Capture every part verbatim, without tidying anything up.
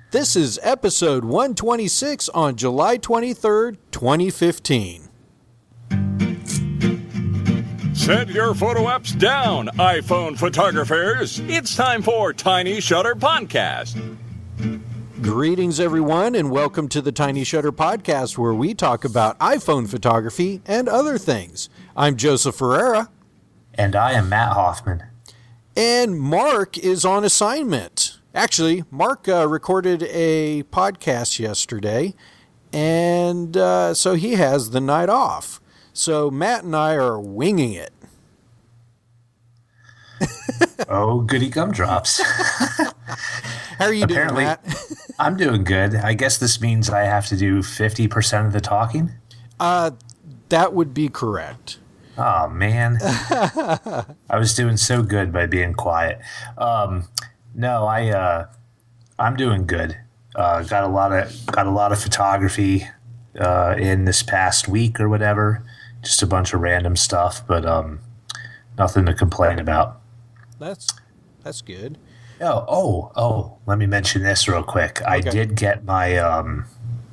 This is episode one twenty-six on July twenty-third, twenty fifteen. Set your photo apps down, iPhone photographers. It's time for Tiny Shutter Podcast. Greetings, everyone, and welcome to the Tiny Shutter Podcast, where we talk about iPhone photography and other things. I'm Joseph Ferreira. And I am Matt Hoffman. And Mark is on assignment. Actually, Mark uh, recorded a podcast yesterday, and uh, so he has the night off. So Matt and I are winging it. Oh, goody gumdrops. How are you Apparently, doing, Matt? I'm doing good. I guess this means I have to do fifty percent of the talking? Uh, that would be correct. Oh, man. I was doing so good by being quiet. Um, no, I, uh, I'm doing good. Uh, got a lot of got a lot of photography uh, in this past week or whatever. Just a bunch of random stuff, but um, nothing to complain about. That's that's good. Oh, oh, oh! Let me mention this real quick. Okay. I did get my um,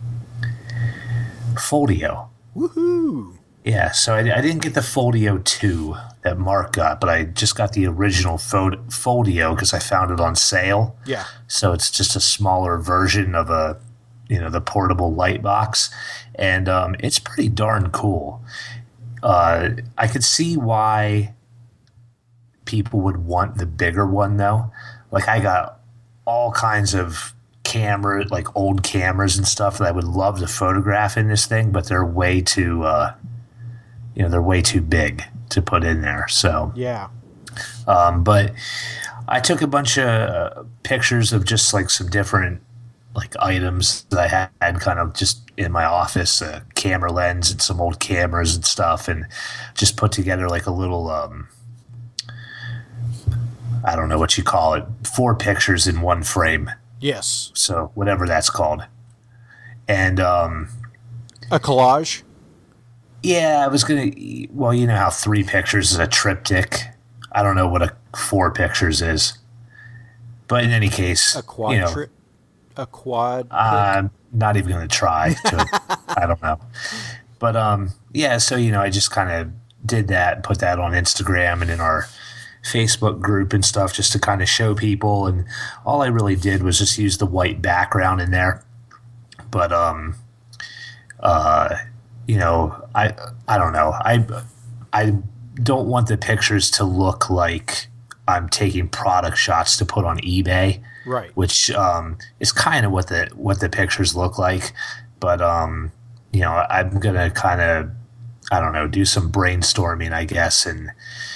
Folio. Woohoo! Yeah, so I, I didn't get the Folio two that Mark got, but I just got the original Fo- Folio because I found it on sale. Yeah. So it's just a smaller version of a, you know, the portable light box, and um, it's pretty darn cool. Uh, I could see why people would want the bigger one, though. Like, I got all kinds of camera, like old cameras and stuff that I would love to photograph in this thing, but they're way too, uh, you know, they're way too big to put in there. So yeah. Um, but I took a bunch of pictures of just like some different like items that I had kind of just in my office, a camera lens and some old cameras and stuff, and just put together like a little, um, I don't know what you call it, four pictures in one frame. Yes. So whatever that's called. And um, a collage? Yeah, I was going to, well, you know how three pictures is a triptych. I don't know what a four pictures is. But in any case, a quad you know, tri- a quad. I'm not even going to try to, I don't know. But um, yeah, so, you know, I just kind of did that and put that on Instagram and in our Facebook group and stuff just to kind of show people. And all I really did was just use the white background in there. But, um, uh, you know, I, I don't know. I, I don't want the pictures to look like I'm taking product shots to put on eBay. Right. Which, um, is kind of what the, what the pictures look like. But, um, you know, I'm going to kind of, I don't know, do some brainstorming, I guess, and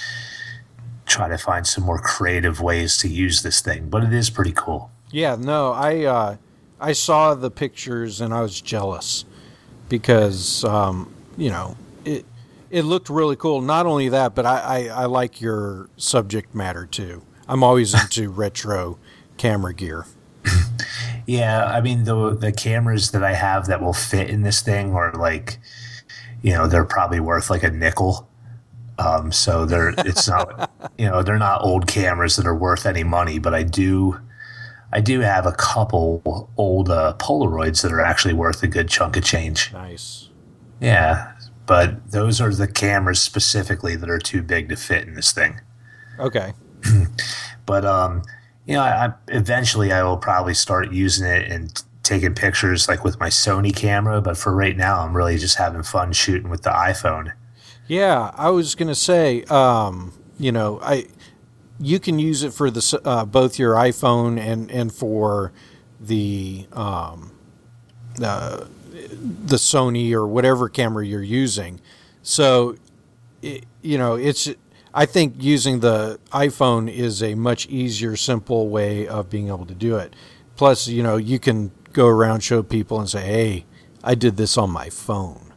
try to find some more creative ways to use this thing, but it is pretty cool. Yeah, no, I uh, I saw the pictures and I was jealous because um, you know it it looked really cool. Not only that, but I, I, I like your subject matter too. I'm always into retro camera gear. Yeah, I mean the the cameras that I have that will fit in this thing are like, you know, they're probably worth like a nickel. Um, so they're, it's not, you know, they're not old cameras that are worth any money, but I do, I do have a couple old, uh, Polaroids that are actually worth a good chunk of change. Nice. Yeah. But those are the cameras specifically that are too big to fit in this thing. Okay. But, um, you know, I, I, eventually I will probably start using it and t- taking pictures like with my Sony camera. But for right now, I'm really just having fun shooting with the iPhone. Yeah, I was going to say, um, you know, I you can use it for the uh, both your iPhone and, and for the um, uh, the Sony or whatever camera you're using. So, it, you know, it's I think using the iPhone is a much easier, simple way of being able to do it. Plus, you know, you can go around, show people, and say, "Hey, I did this on my phone."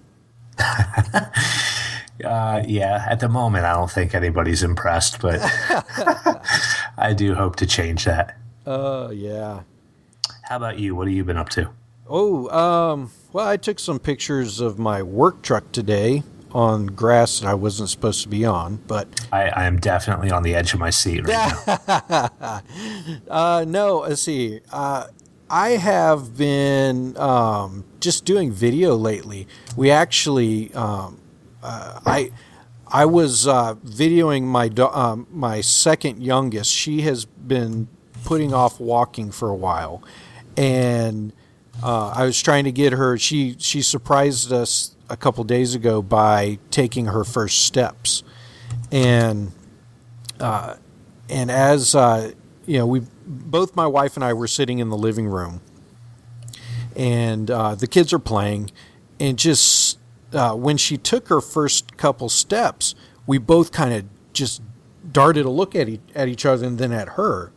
Uh, yeah, at the moment, I don't think anybody's impressed, but I do hope to change that. Oh, uh, yeah. How about you? What have you been up to? Oh, um, well, I took some pictures of my work truck today on grass that I wasn't supposed to be on, but I, I am definitely on the edge of my seat right now. uh, no, let's see. Uh, I have been um, just doing video lately. We actually, um, uh, I, I was uh, videoing my do- um, my second youngest. She has been putting off walking for a while, and uh, I was trying to get her. She she surprised us a couple days ago by taking her first steps, and uh, and as uh, you know, we both my wife and I were sitting in the living room, and uh, the kids are playing, and just uh, when she took her first couple steps, we both kind of just darted a look at e- at each other and then at her,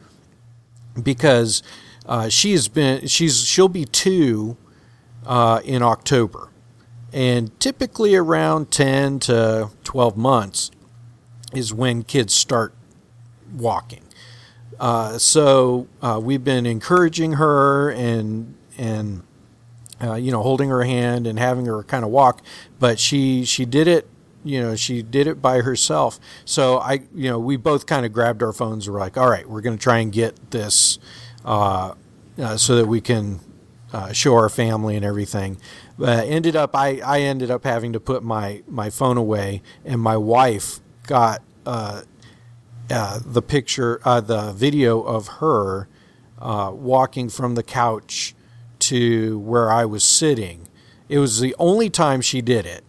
because uh, she has been she's she'll be two uh, in October, and typically around ten to twelve months is when kids start walking. Uh, so uh, we've been encouraging her and and uh, you know, holding her hand and having her kind of walk, but she she did it. You know, she did it by herself. So I, you know, we both kind of grabbed our phones and were like, all right, we're going to try and get this uh, uh, so that we can uh, show our family and everything. Uh, ended up, I, I ended up having to put my, my phone away, and my wife got uh, uh, the picture, uh, the video of her uh, walking from the couch to where I was sitting. It was the only time she did it.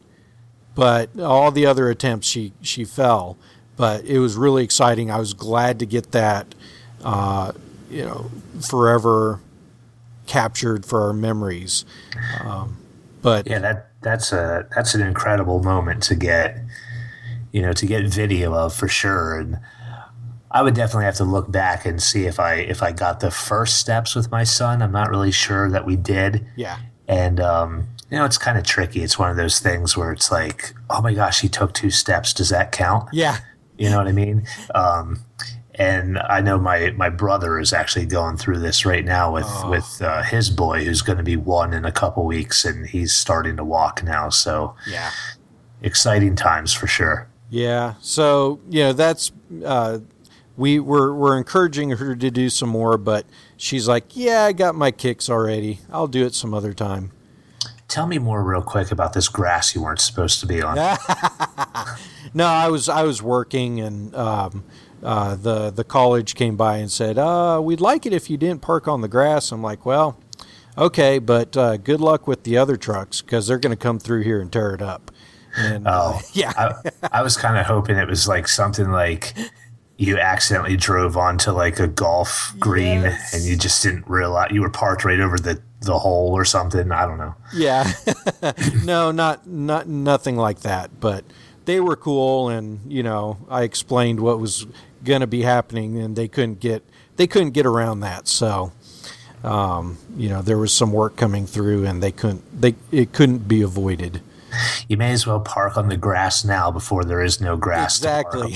But all the other attempts, she, she fell. But it was really exciting. I was glad to get that, uh, you know, forever captured for our memories. Um, but yeah, that that's a that's an incredible moment to get, you know, to get video of for sure. And I would definitely have to look back and see if I if I got the first steps with my son. I'm not really sure that we did. Yeah. And um, you know, it's kind of tricky. It's one of those things where it's like, oh my gosh, he took two steps. Does that count? Yeah. You know what I mean? Um, and I know my, my brother is actually going through this right now with, oh. with uh, his boy, who's going to be one in a couple weeks, and he's starting to walk now. So yeah, exciting times for sure. Yeah. So, you know, that's, uh, we were, we're encouraging her to do some more, but she's like, yeah, I got my kicks already. I'll do it some other time. Tell me more real quick about this grass you weren't supposed to be on. No, I was I was working, and um, uh, the the college came by and said, uh, we'd like it if you didn't park on the grass. I'm like, well, okay, but uh, good luck with the other trucks, because they're going to come through here and tear it up. And, oh, uh, yeah. I, I was kind of hoping it was like something like you accidentally drove onto like a golf green, yes, and you just didn't realize you were parked right over the the hole or something. I don't know. Yeah. No, not not nothing like that, but they were cool, and you know, I explained what was going to be happening, and they couldn't get they couldn't get around that. So um, you know, there was some work coming through, and they couldn't they it couldn't be avoided. You may as well park on the grass now before there is no grass. Exactly.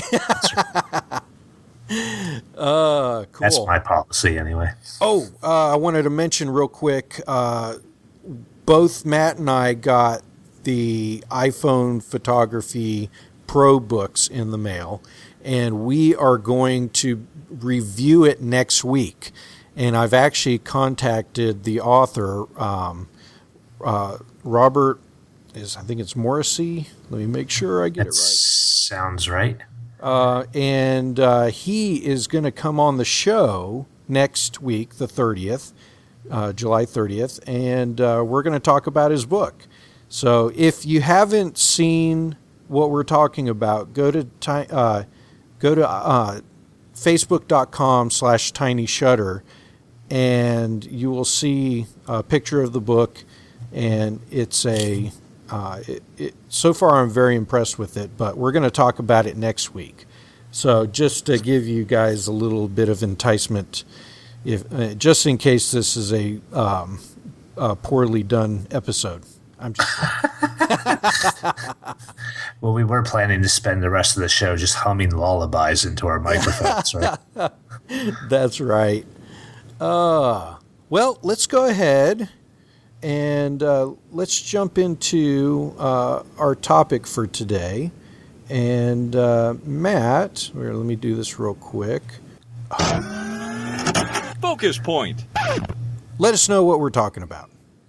Uh, cool. That's my policy anyway. Oh, uh, I wanted to mention real quick, uh, both Matt and I got the iPhone Photography Pro books in the mail, and we are going to review it next week. And I've actually contacted the author, um, uh, Robert, is I think it's Morrissey. Let me make sure I get that it right. Sounds right. Uh, and uh, he is going to come on the show next week, the thirtieth, uh, July thirtieth, and uh, we're going to talk about his book. So if you haven't seen what we're talking about, go to uh, go to uh, facebook.com slash tiny shutter, and you will see a picture of the book, and it's a Uh, it, it, so far, I'm very impressed with it, but we're going to talk about it next week. So just to give you guys a little bit of enticement, if uh, just in case this is a, um, a poorly done episode. I'm just Well, we were planning to spend the rest of the show just humming lullabies into our microphones, right? That's right. Uh, well, let's go ahead. And uh, let's jump into uh, our topic for today. And uh, Matt, here, let me do this real quick. Focus point. let us know what we're talking about.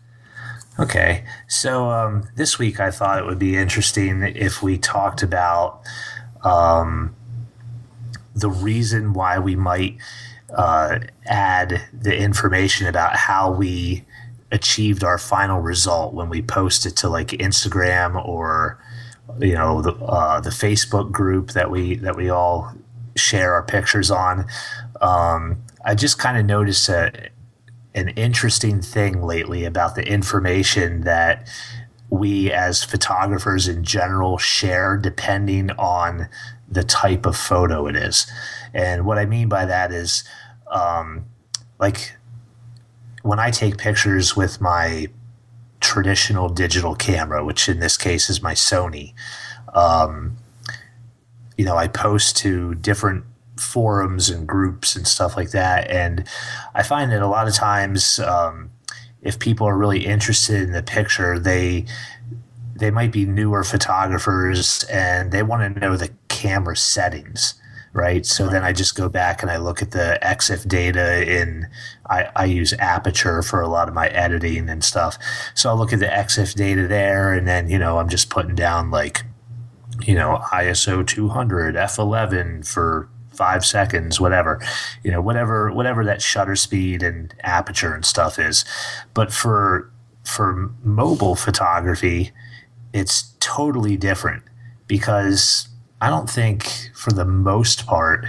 Okay. So um, this week I thought it would be interesting if we talked about um, the reason why we might uh, add the information about how we achieved our final result when we post it to like Instagram or, you know, the uh, the Facebook group that we that we all share our pictures on. Um, I just kind of noticed a, an interesting thing lately about the information that we as photographers in general share depending on the type of photo it is. And what I mean by that is um, like when I take pictures with my traditional digital camera, which in this case is my Sony, um, you know, I post to different forums and groups and stuff like that. And I find that a lot of times, um, if people are really interested in the picture, they they might be newer photographers and they want to know the camera settings. Right. So then I just go back and I look at the E X I F data in, I, I use Aperture for a lot of my editing and stuff. So I'll look at the E X I F data there and then, you know, I'm just putting down like, you know, I S O two hundred, F eleven for five seconds, whatever, you know, whatever, whatever that shutter speed and aperture and stuff is. But for, for mobile photography, it's totally different because I don't think for the most part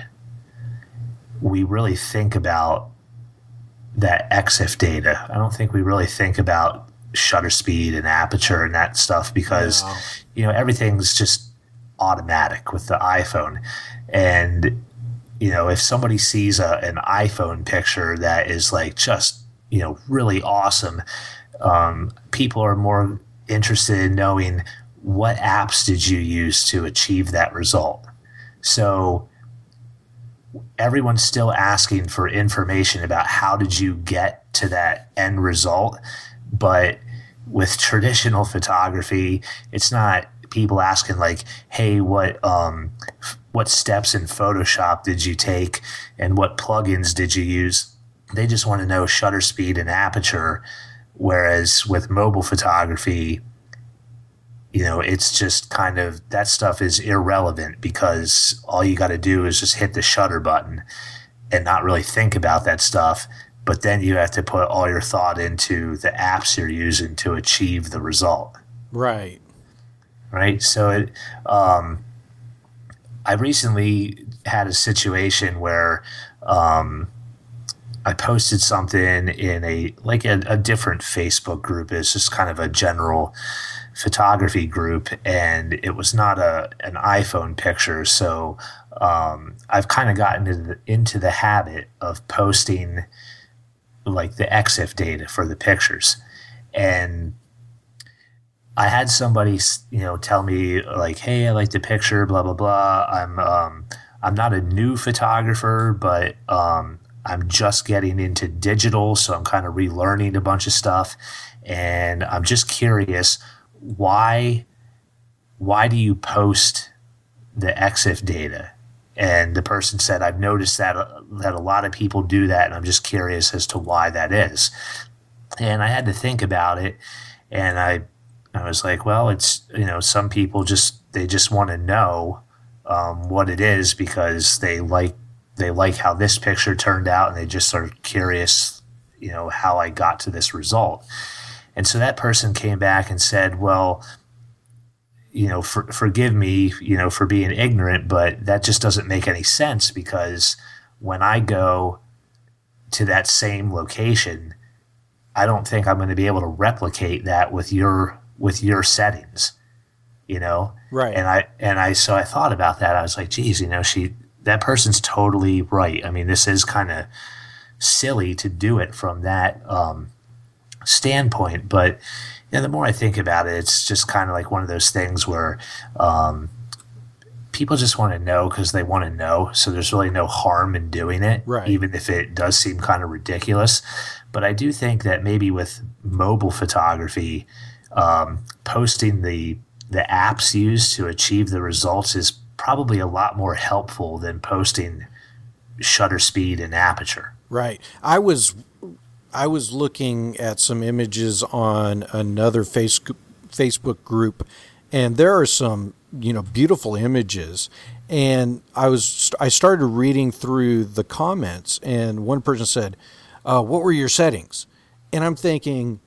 we really think about that E X I F data. I don't think we really think about shutter speed and aperture and that stuff because, no. you know, everything's just automatic with the iPhone. And, you know, if somebody sees a, an iPhone picture that is like just, you know, really awesome, um, people are more interested in knowing what apps did you use to achieve that result. So everyone's still asking for information about how did you get to that end result. But with traditional photography, it's not people asking like, hey, what um, what steps in Photoshop did you take and what plugins did you use? They just want to know shutter speed and aperture. Whereas with mobile photography, you know, it's just kind of, that stuff is irrelevant because all you got to do is just hit the shutter button and not really think about that stuff. But then you have to put all your thought into the apps you're using to achieve the result. Right. Right. So it, um, I recently had a situation where um, I posted something in a, like a, a different Facebook group. It's just kind of a general photography group, and it was not a an iPhone picture. So um, I've kind of gotten into the, into the habit of posting like the E X I F data for the pictures. And I had somebody, you know, tell me like, hey, I like the picture, blah, blah, blah. I'm um, I'm not a new photographer, but um, I'm just getting into digital, so I'm kind of relearning a bunch of stuff. And I'm just curious, why why do you post the E X I F data? And the person said, I've noticed that that a lot of people do that, and I'm just curious as to why that is. And I had to think about it, and I I was like, well, it's, you know, some people just they just want to know um, what it is because they like they like how this picture turned out, and they just are curious, you know, how I got to this result. And so that person came back and said, well, you know, for, forgive me, you know, for being ignorant, but that just doesn't make any sense because when I go to that same location, I don't think I'm going to be able to replicate that with your with your settings, you know? Right. And I and I so I thought about that. I was like, geez, you know, she that person's totally right. I mean, this is kind of silly to do it from that um standpoint, but you know, the more I think about it, it's just kind of like one of those things where um, people just want to know because they want to know. So there's really no harm in doing it, right, even if it does seem kind of ridiculous. But I do think that maybe with mobile photography, um, posting the the apps used to achieve the results is probably a lot more helpful than posting shutter speed and aperture. Right. I was I was looking at some images on another face, Facebook group, and there are some, you know, beautiful images. And I was I started reading through the comments, and one person said, uh, "What were your settings?" And I'm thinking,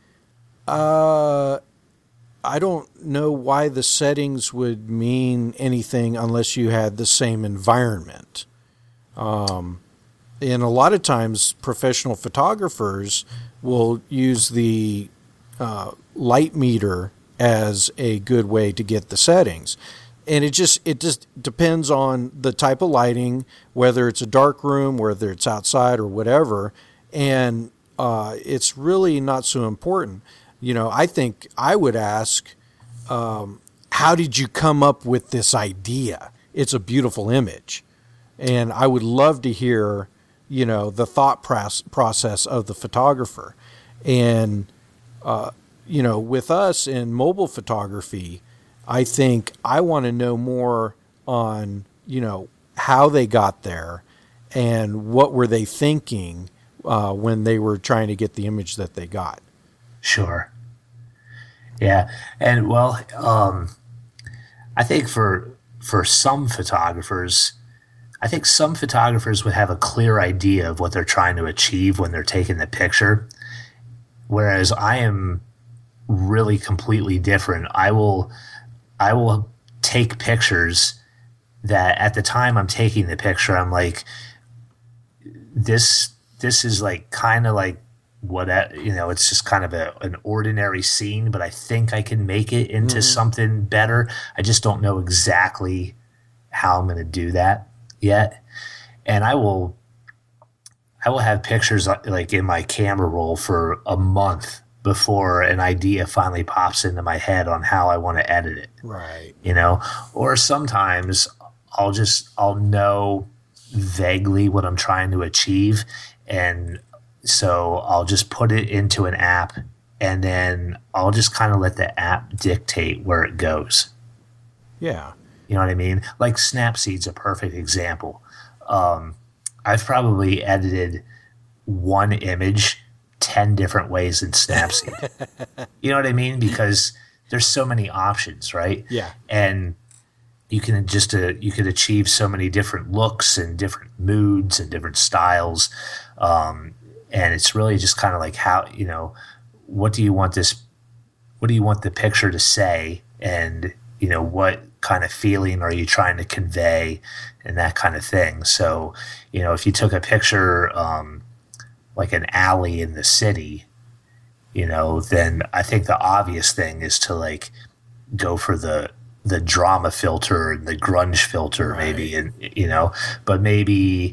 uh, I don't know why the settings would mean anything unless you had the same environment. Um, and a lot of times, professional photographers will use the uh, light meter as a good way to get the settings. And it just it just depends on the type of lighting, whether it's a dark room, whether it's outside or whatever. And uh, it's really not so important. You know, I think I would ask, um, how did you come up with this idea? It's a beautiful image. And I would love to hear, you know, the thought process of the photographer. And, uh, you know, with us in mobile photography, I think I want to know more on, you know, how they got there and what were they thinking uh, when they were trying to get the image that they got. Sure. Yeah. And well, um, I think for, for some photographers, I think some photographers would have a clear idea of what they're trying to achieve when they're taking the picture. Whereas I am really completely different. I will, I will take pictures that at the time I'm taking the picture, I'm like, this, this is like kind of like what, you know, it's just kind of a, an ordinary scene, but I think I can make it into mm-hmm. something better. I just don't know exactly how I'm going to do that yet. And I will, I will have pictures like in my camera roll for a month before an idea finally pops into my head on how I want to edit it. Right. You know, or sometimes I'll just, I'll know vaguely what I'm trying to achieve. And so I'll just put it into an app and then I'll just kind of let the app dictate where it goes. Yeah. You know what I mean? Like Snapseed's a perfect example. Um, I've probably edited one image ten different ways in Snapseed. You know what I mean? Because there's so many options, right? Yeah. And you can just uh, you could achieve so many different looks and different moods and different styles. Um, and it's really just kind of like how, you know, what do you want this, what do you want the picture to say? And, you know, what kind of feeling are you trying to convey and that kind of thing. So, you know, if you took a picture, um, like an alley in the city, you know, then I think the obvious thing is to like go for the, the drama filter and the grunge filter, right. maybe, and, you know, but maybe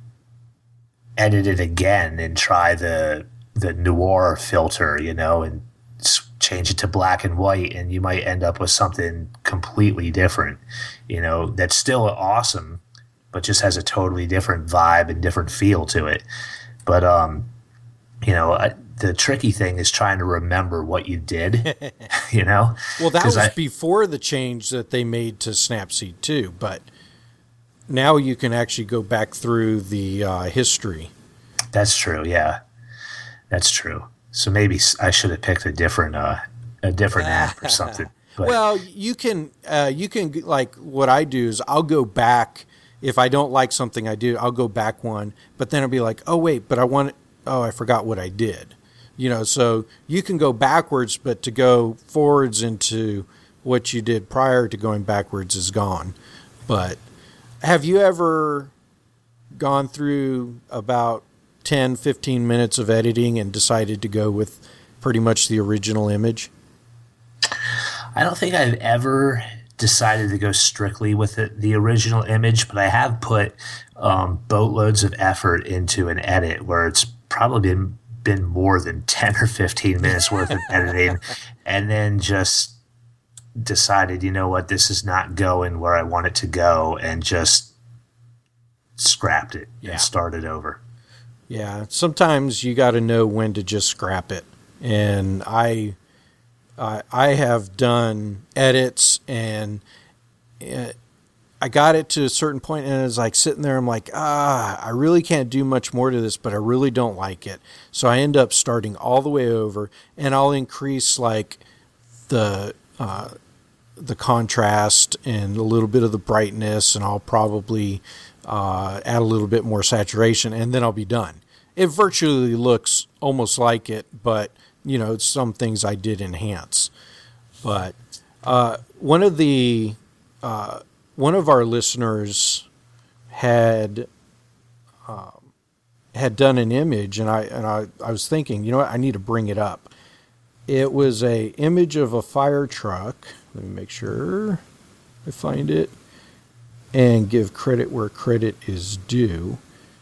edit it again and try the, the noir filter, you know, and change it to black and white, and you might end up with something completely different, you know, that's still awesome, but just has a totally different vibe and different feel to it. But, um, you know, I, the tricky thing is trying to remember what you did, you know? Well, that was I, before the change that they made to Snapseed too, but now you can actually go back through the uh, history. That's true. Yeah, that's true. So maybe I should have picked a different, uh, a different app or something. But. Well, you can, uh, you can like what I do is I'll go back. If I don't like something I do, I'll go back one, but then I'll be like, oh wait, but I want, oh, I forgot what I did. You know, so you can go backwards, but to go forwards into what you did prior to going backwards is gone. But have you ever gone through about ten, fifteen minutes of editing and decided to go with pretty much the original image? I don't think I've ever decided to go strictly with the, the original image, but I have put um, boatloads of effort into an edit where it's probably been, been more than ten or fifteen minutes worth of editing, and then just decided, you know what, this is not going where I want it to go, and just scrapped it yeah. and started over. Yeah, sometimes you got to know when to just scrap it. And I, I, I have done edits, and uh, I got it to a certain point, and it was like sitting there. I'm like, ah, I really can't do much more to this, but I really don't like it. So I end up starting all the way over, and I'll increase like the uh, the contrast and a little bit of the brightness, and I'll probably uh, add a little bit more saturation, and then I'll be done. It virtually looks almost like it, but you know, some things I did enhance. But uh, one of the uh, one of our listeners had um, had done an image, and I and I, I was thinking, you know what, I need to bring it up. It was a image of a fire truck. Let me make sure I find it and give credit where credit is due.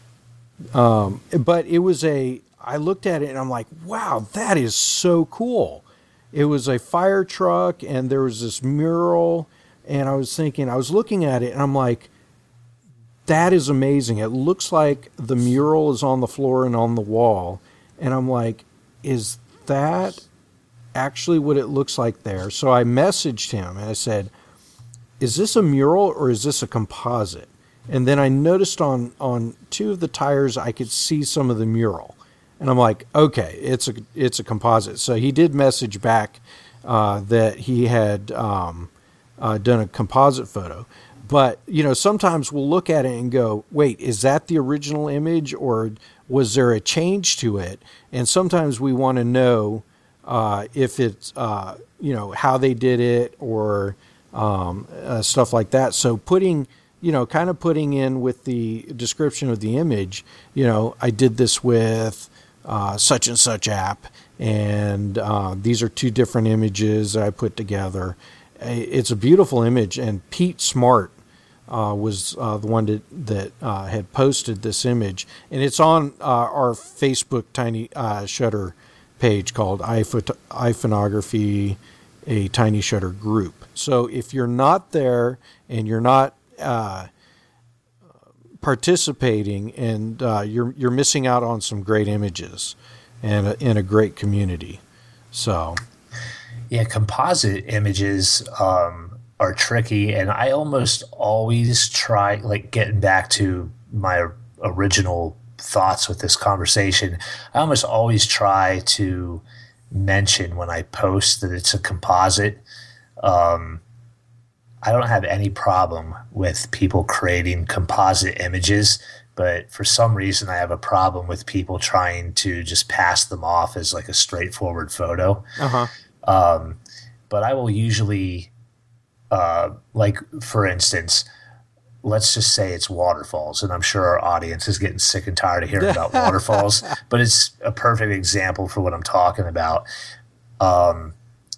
Um, but it was a. I looked at it and I'm like, wow, that is so cool. It was a fire truck, and there was this mural, and I was thinking, I was looking at it, and I'm like, that is amazing. It looks like the mural is on the floor and on the wall, and I'm like, is that actually what it looks like there? So I messaged him, and I said, is this a mural or is this a composite? And then I noticed on, on two of the tires, I could see some of the mural. And I'm like, okay, it's a it's a composite. So he did message back uh, that he had um, uh, done a composite photo. But, you know, sometimes we'll look at it and go, wait, is that the original image, or was there a change to it? And sometimes we want to know uh, if it's, uh, you know, how they did it, or um, uh, stuff like that. So putting... you know, kind of putting in with the description of the image, you know, I did this with uh, such and such app, and uh, these are two different images that I put together. It's a beautiful image, and Pete Smart uh, was uh, the one that, that uh, had posted this image, and it's on uh, our Facebook Tiny uh, Shutter page called iPhot- iPhoneography, a Tiny Shutter group. So if you're not there and you're not Uh, participating, and uh, you're you're missing out on some great images and a, and a great community. So, yeah, composite images um, are tricky, and I almost always try, like, getting back to my original thoughts with this conversation. I almost always try to mention when I post that it's a composite. Um, I don't have any problem with people creating composite images, but for some reason I have a problem with people trying to just pass them off as like a straightforward photo. uh-huh. Um, but I will usually, uh, like, for instance, let's just say it's waterfalls, and I'm sure our audience is getting sick and tired of hearing about waterfalls, but it's a perfect example for what I'm talking about. Um,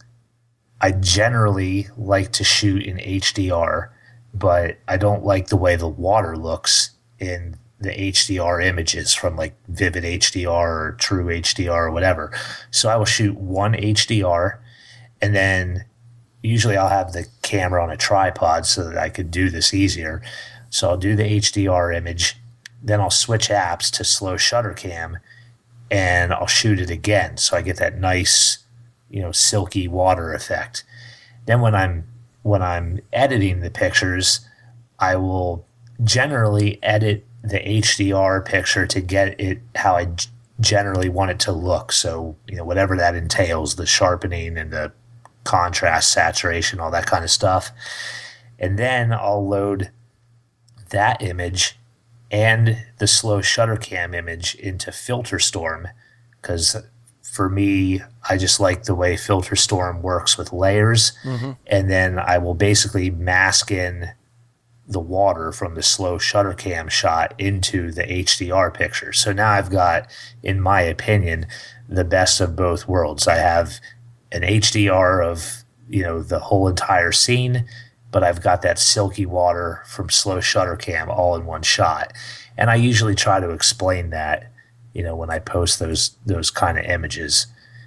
I generally like to shoot in H D R, but I don't like the way the water looks in the H D R images from like Vivid H D R or True H D R or whatever. So I will shoot one H D R, and then usually I'll have the camera on a tripod so that I could do this easier. So I'll do the H D R image, then I'll switch apps to slow shutter cam, and I'll shoot it again. So I get that nice, you know, silky water effect. Then when I'm when I'm editing the pictures, I will generally edit the H D R picture to get it how I g- generally want it to look. So, you know, whatever that entails, the sharpening and the contrast, saturation, all that kind of stuff. And then I'll load that image and the slow shutter cam image into FilterStorm, because for me, I just like the way FilterStorm works with layers. Mm-hmm. And then I will basically mask in the water from the slow shutter cam shot into the H D R picture. So now I've got, in my opinion, the best of both worlds. I have an H D R of, you know, the whole entire scene, but I've got that silky water from slow shutter cam all in one shot. And I usually try to explain that, you know, when I post those those kind of images.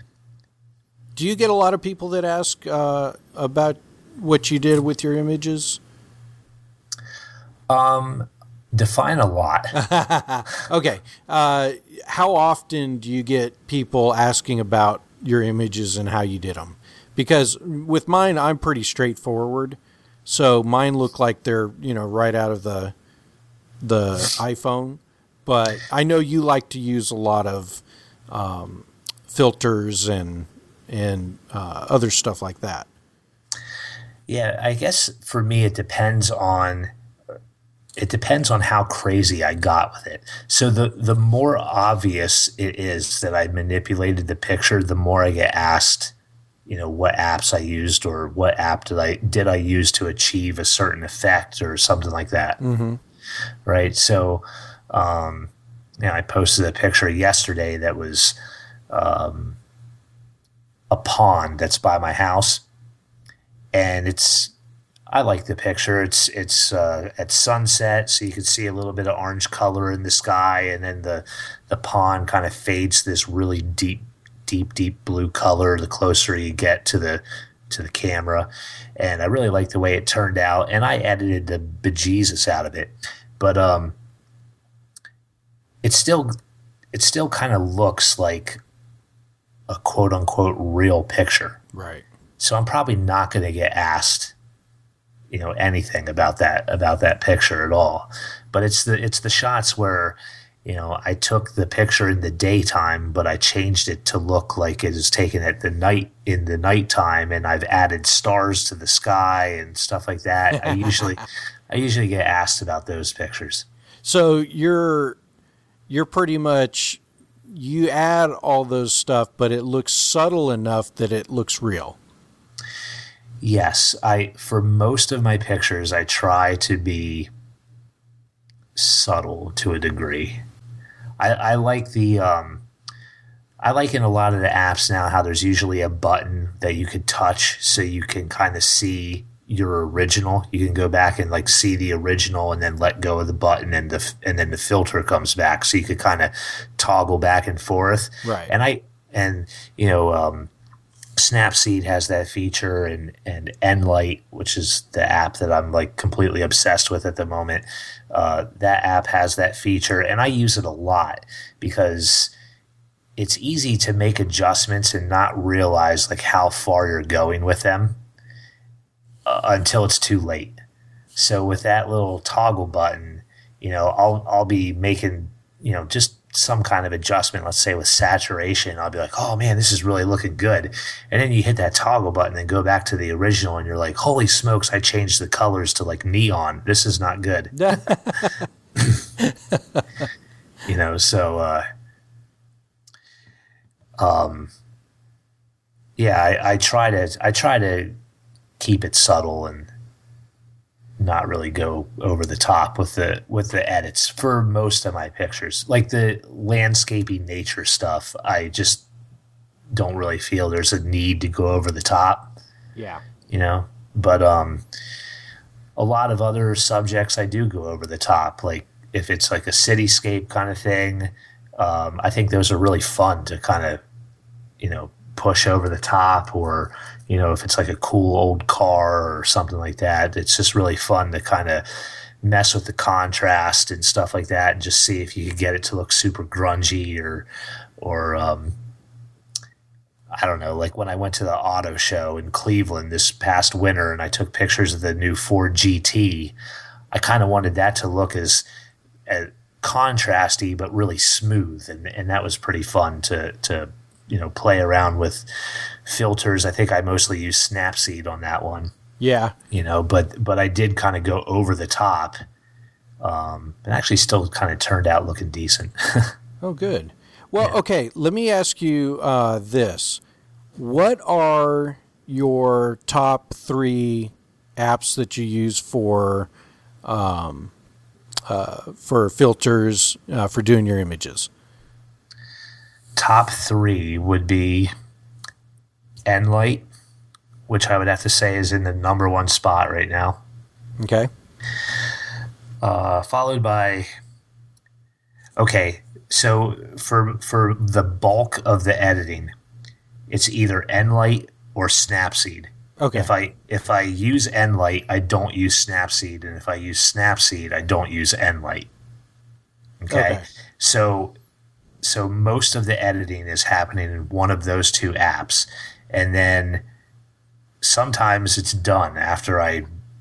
Do you get a lot of people that ask uh, about what you did with your images? Um, define a lot. Okay. Uh, how often do you get people asking about your images and how you did them? Because with mine, I'm pretty straightforward. So mine look like they're, you know, right out of the the iPhone. But I know you like to use a lot of um, filters and and uh, other stuff like that. Yeah, I guess for me it depends on it depends on how crazy I got with it. So the the more obvious it is that I manipulated the picture, the more I get asked, you know, what apps I used or what app did I did I use to achieve a certain effect or something like that. Mm-hmm. Right? So um, you know, I posted a picture yesterday that was um, a pond that's by my house. And it's, I like the picture. It's it's uh, at sunset, so you can see a little bit of orange color in the sky, and then the the pond kind of fades to this really deep, deep, deep blue color the closer you get to the to the camera. And I really like the way it turned out, and I edited the bejesus out of it. But um, it still it still kind of looks like a quote unquote real picture. Right. So I'm probably not going to get asked, you know, anything about that about that picture at all. But it's the it's the shots where, you know, I took the picture in the daytime, but I changed it to look like it is taken at the night in the nighttime, and I've added stars to the sky and stuff like that. I usually I usually get asked about those pictures. So you're you're pretty much you add all those stuff, but it looks subtle enough that it looks real. Yes, I for most of my pictures I try to be subtle to a degree. I, I like the um, I like in a lot of the apps now how there's usually a button that you could touch so you can kind of see your original. You can go back and like see the original and then let go of the button, and the and then the filter comes back, so you could kind of toggle back and forth. Right. And I and you know. Um, Snapseed has that feature, and, and Enlight, which is the app that I'm like completely obsessed with at the moment. Uh, that app has that feature, and I use it a lot because it's easy to make adjustments and not realize like how far you're going with them uh, until it's too late. So with that little toggle button, you know, I'll I'll be making, you know, just some kind of adjustment, let's say with saturation. I'll be like, oh man, this is really looking good. And then you hit that toggle button and go back to the original, and you're like, holy smokes, I changed the colors to like neon. This is not good. You know, so, uh, um, yeah, I, I try to, I try to keep it subtle and not really go over the top with the with the edits for most of my pictures. Like the landscaping nature stuff, I just don't really feel there's a need to go over the top. Yeah. You know? But um a lot of other subjects I do go over the top. Like if it's like a cityscape kind of thing, um, I think those are really fun to kind of, you know, push over the top, or you know, if it's like a cool old car or something like that, it's just really fun to kind of mess with the contrast and stuff like that, and just see if you can get it to look super grungy or, or um, I don't know. Like when I went to the auto show in Cleveland this past winter, and I took pictures of the new Ford G T, I kind of wanted that to look as, as contrasty but really smooth, and and that was pretty fun to to you know play around with filters. I think I mostly use Snapseed on that one. Yeah. You know, but but I did kind of go over the top. Um, it actually still kind of turned out looking decent. Oh, good. Well, Yeah. okay, let me ask you uh, this. What are your top three apps that you use for um, uh, for filters uh, for doing your images? Top three would be Enlight, which I would have to say is in the number one spot right now. Okay. Uh, followed by, okay, so for for the bulk of the editing, it's either Enlight or Snapseed. Okay. If I if I use Enlight, I don't use Snapseed, and if I use Snapseed, I don't use Enlight. Okay? Okay. So so most of the editing is happening in one of those two apps, and then sometimes it's done after I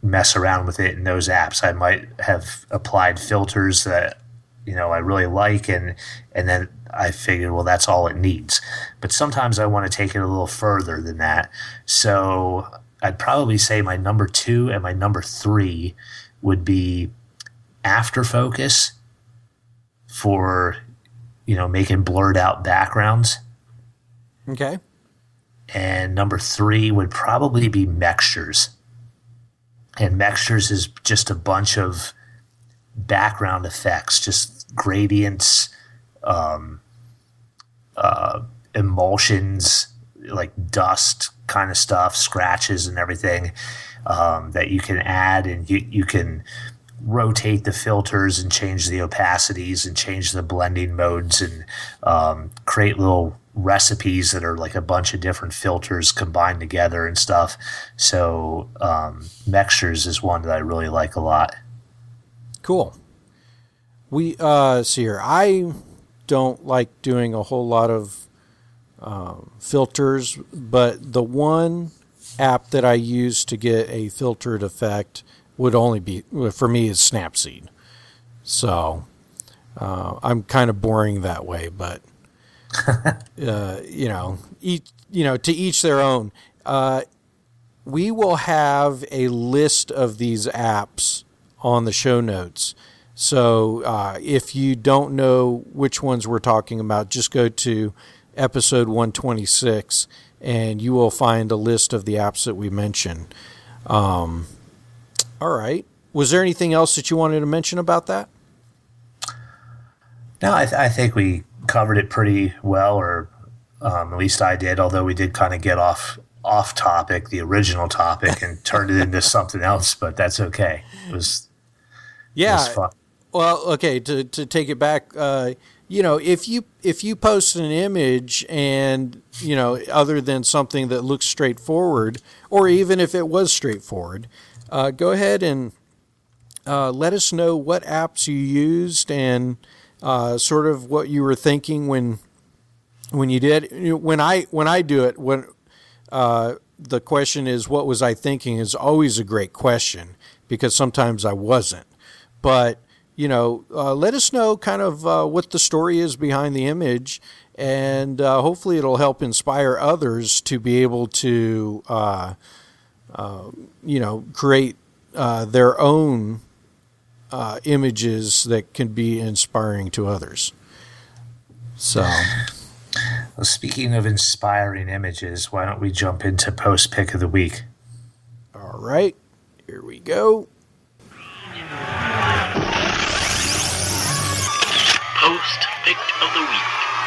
mess around with it in those apps. I might have applied filters that, you know, I really like, and and then I figured, well, that's all it needs. But sometimes I want to take it a little further than that. So I'd probably say my number two and my number three would be After Focus for, you know, making blurred out backgrounds. Okay. And number three would probably be Mextures. And Mextures is just a bunch of background effects, just gradients, um, uh, emulsions, like dust kind of stuff, scratches and everything, um, that you can add, and you, you can rotate the filters and change the opacities and change the blending modes, and um, create little recipes that are like a bunch of different filters combined together and stuff. So um, Mextures is one that I really like a lot. Cool. We uh, see here. I don't like doing a whole lot of um, filters, but the one app that I use to get a filtered effect would only be, for me, is Snapseed. So uh, I'm kind of boring that way, but uh, you know, each, you know, to each their own. Uh, we will have a list of these apps on the show notes. So uh, if you don't know which ones we're talking about, just go to episode one twenty-six and you will find a list of the apps that we mentioned. Um, all right. Was there anything else that you wanted to mention about that? No, I, th- I think we covered it pretty well, or um, at least I did, although we did kind of get off off topic, the original topic, and turned it into something else, but that's okay. It was, yeah. It was fun. Well, okay, to, to take it back, uh, you know, if you if you post an image and, you know, other than something that looks straightforward, or even if it was straightforward, uh, go ahead and uh, let us know what apps you used and uh, sort of what you were thinking when when you did. You know, when I when I do it, when uh, the question is, what was I thinking, is always a great question, because sometimes I wasn't. But you know, uh, let us know kind of uh, what the story is behind the image, and uh, hopefully it'll help inspire others to be able to, uh, uh, you know, create uh, their own uh, images that can be inspiring to others. So, well, speaking of inspiring images, why don't we jump into post pick of the week? All right, here we go. Post pick of the week.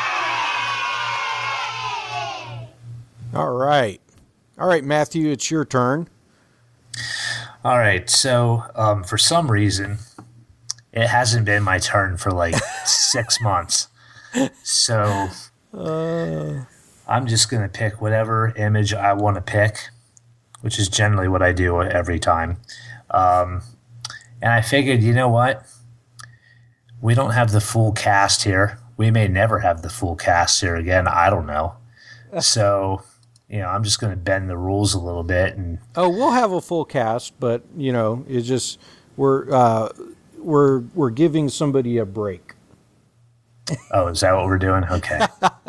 All right. All right, Matthew, it's your turn. All right. So, um, for some reason, it hasn't been my turn for like six months. So, uh, I'm just going to pick whatever image I want to pick, which is generally what I do every time. Um, and I figured, you know what? We don't have the full cast here. We may never have the full cast here again. I don't know. So, you know, I'm just going to bend the rules a little bit. And oh, we'll have a full cast, but you know, it's just we're uh, we're we're giving somebody a break. Oh, is that what we're doing? Okay.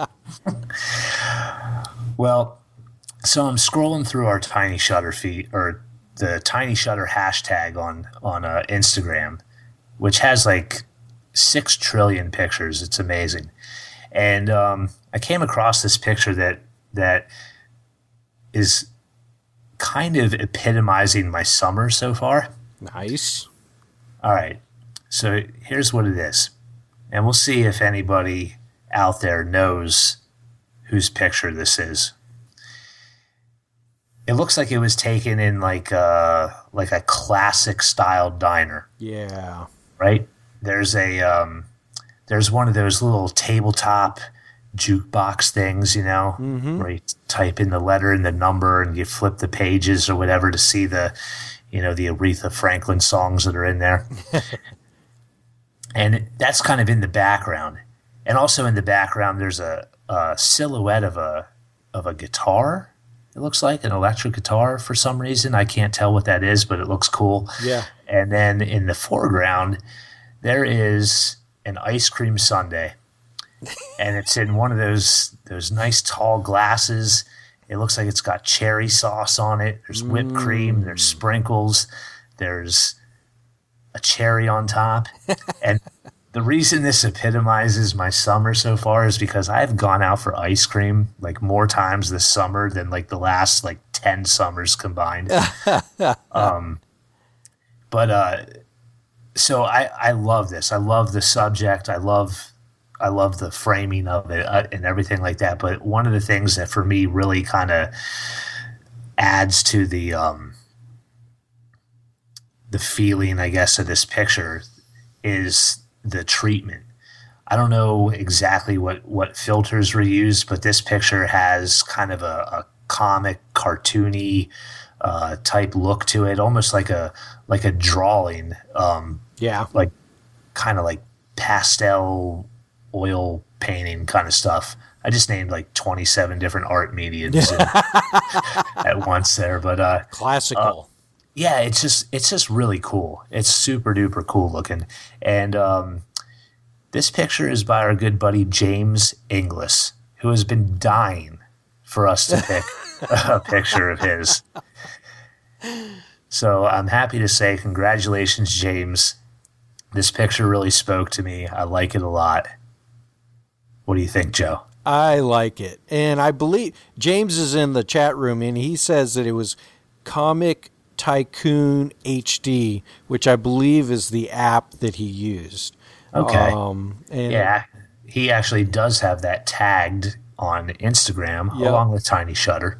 Well, so I'm scrolling through our Tiny Shutter feed, or the Tiny Shutter hashtag on on uh, Instagram, which has like six trillion pictures. It's amazing. And um, I came across this picture that that is kind of epitomizing my summer so far. Nice. All right. So here's what it is. And we'll see if anybody out there knows whose picture this is. It looks like it was taken in like a, like a classic style diner. Yeah. Right? There's a um, there's one of those little tabletop jukebox things, you know, mm-hmm. where you type in the letter and the number and you flip the pages or whatever to see the, you know, the Aretha Franklin songs that are in there. And that's kind of in the background. And also in the background, there's a, a silhouette of a of a guitar it looks like an electric guitar for some reason. I can't tell what that is, but it looks cool. Yeah. And then in the foreground, there is an ice cream sundae. And it's in one of those those nice tall glasses. It looks like it's got cherry sauce on it. There's whipped mm. cream. There's sprinkles. There's a cherry on top. And the reason this epitomizes my summer so far is because I've gone out for ice cream like more times this summer than like the last like ten summers combined. um, but uh, so I, I love this. I love the subject. I love I love the framing of it uh, and everything like that. But one of the things that for me really kind of adds to the um, the feeling, I guess, of this picture is the treatment. I don't know exactly what, what filters were used, but this picture has kind of a, a comic, cartoony uh, type look to it, almost like a like a drawing. Um, yeah, like kind of like pastel oil painting kind of stuff. I just named like twenty-seven different art mediums in, at once there, but uh, classical. Uh, Yeah, it's just it's just really cool. It's super duper cool looking. And um, this picture is by our good buddy James Inglis, who has been dying for us to pick a picture of his. So I'm happy to say congratulations, James. This picture really spoke to me. I like it a lot. What do you think, Joe? I like it. And I believe James is in the chat room, and he says that it was Comic Tycoon H D, which I believe is the app that he used. Okay. Um, and yeah, he actually does have that tagged on Instagram yep. along with Tiny Shutter.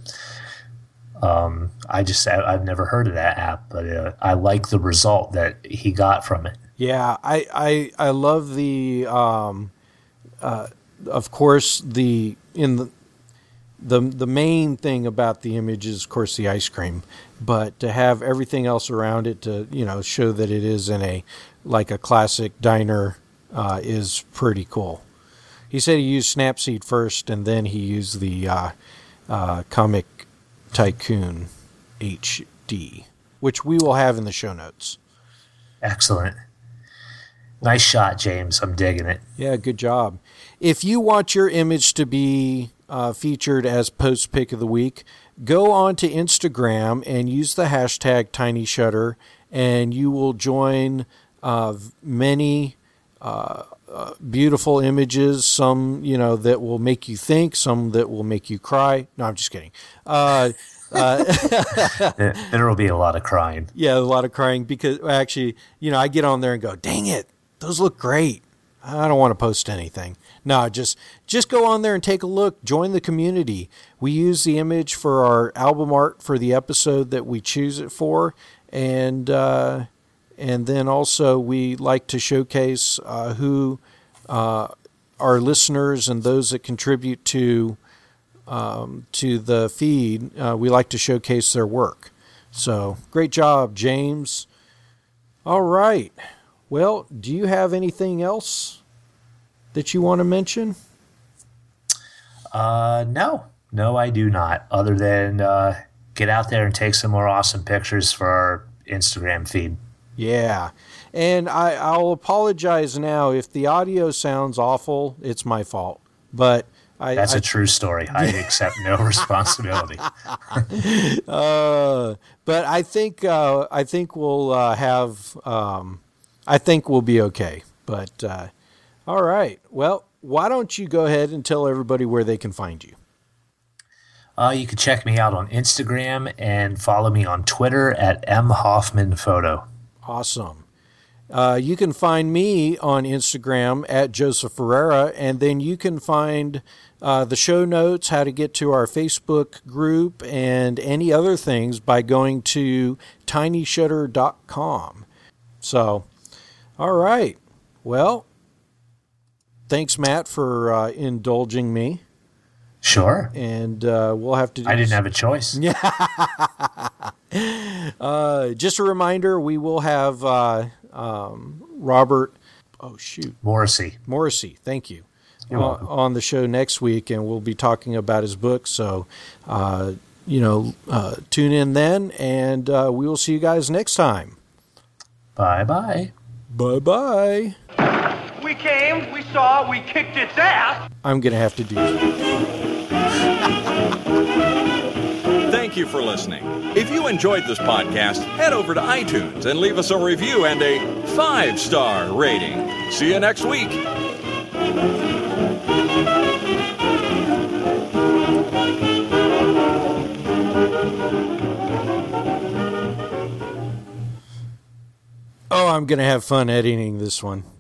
Um, I just I, I've never heard of that app, but uh, I like the result that he got from it. Yeah, I I, I love the um, uh, of course the in the. The the main thing about the image is, of course, the ice cream, but to have everything else around it to, you know, show that it is in a, like a classic diner uh, is pretty cool. He said he used Snapseed first, and then he used the uh, uh, Comic Tycoon H D, which we will have in the show notes. Excellent. Nice shot, James. I'm digging it. Yeah, good job. If you want your image to be Uh, featured as post pick of the week, go on to Instagram and use the hashtag TinyShutter, and you will join uh, many uh, uh, beautiful images. Some, you know, that will make you think. Some that will make you cry. No, I'm just kidding. Uh, uh, there will be a lot of crying. Yeah, a lot of crying because actually, you know, I get on there and go, "Dang it, those look great." I don't want to post anything. No, just just go on there and take a look. Join the community. We use the image for our album art for the episode that we choose it for, and uh, and then also we like to showcase uh, who uh, our listeners and those that contribute to um, to the feed. Uh, we like to showcase their work. So great job, James. All right. Well, do you have anything else that you want to mention? Uh, no. No, I do not. Other than uh, get out there and take some more awesome pictures for our Instagram feed. Yeah. And I, I'll apologize now. If the audio sounds awful, it's my fault. But I, That's I, a true story. I accept no responsibility. uh, but I think uh, I think we'll uh, have... Um, I think we'll be okay. But, uh, all right. Well, why don't you go ahead and tell everybody where they can find you? Uh, you can check me out on Instagram and follow me on Twitter at M Hoffman Photo. Awesome. Uh, you can find me on Instagram at Joseph Ferreira, and then you can find uh, the show notes, how to get to our Facebook group, and any other things by going to tiny shutter dot com. So... all right. Well, thanks, Matt, for uh, indulging me. Sure. And uh, we'll have to do I didn't have a choice. Yeah. uh, just a reminder, we will have uh, um, Robert, oh, shoot. Morrissey. Morrissey, thank you. You're uh, welcome. On the show next week, and we'll be talking about his book. So uh, you know, uh, tune in then, and uh, we will see you guys next time. Bye-bye. Bye-bye. We came, we saw, we kicked its ass. I'm going to have to do that. Thank you for listening. If you enjoyed this podcast, head over to iTunes and leave us a review and a five-star rating. See you next week. Oh, I'm going to have fun editing this one.